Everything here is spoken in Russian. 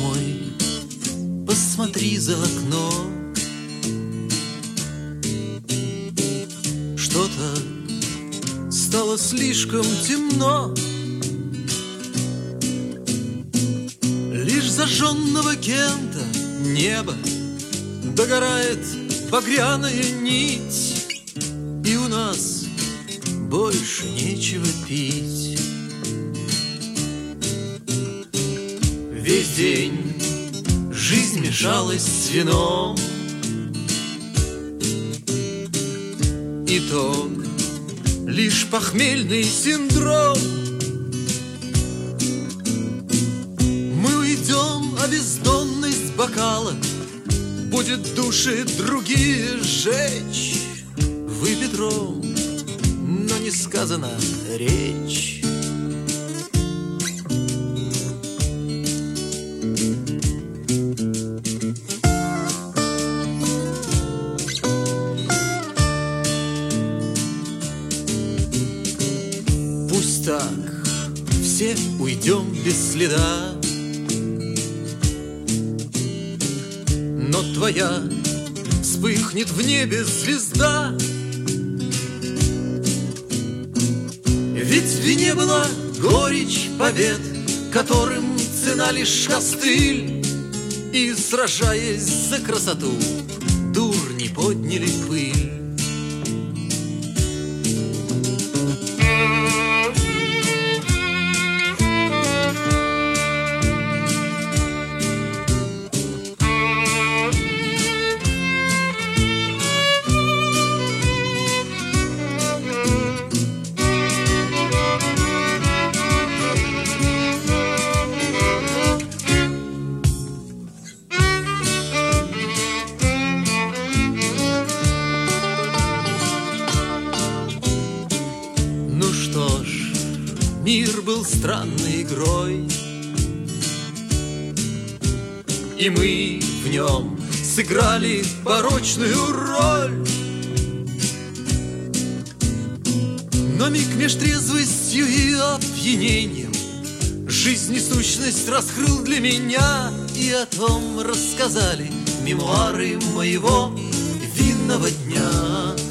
мой, посмотри за окно. Что-то стало слишком темно. Лишь зажженного Кента небо догорает багряная нить, и у нас больше нечего пить. Весь день жизнь мешалась с вином. Итог — лишь похмельный синдром. Мы уйдем, а бездонность бокала будет души другие сжечь. Выпит ром, но не сказана речь. Пусть так, все уйдем без следа, но твоя вспыхнет в небе звезда. Ведь в вине была горечь побед, которым цена лишь костыль. И, сражаясь за красоту, дурни подняли пыль. Мир был странной игрой, и мы в нем сыграли порочную роль. Но миг меж трезвостью и опьянением жизнь и сущность раскрыл для меня, и о том рассказали мемуары моего винного дня.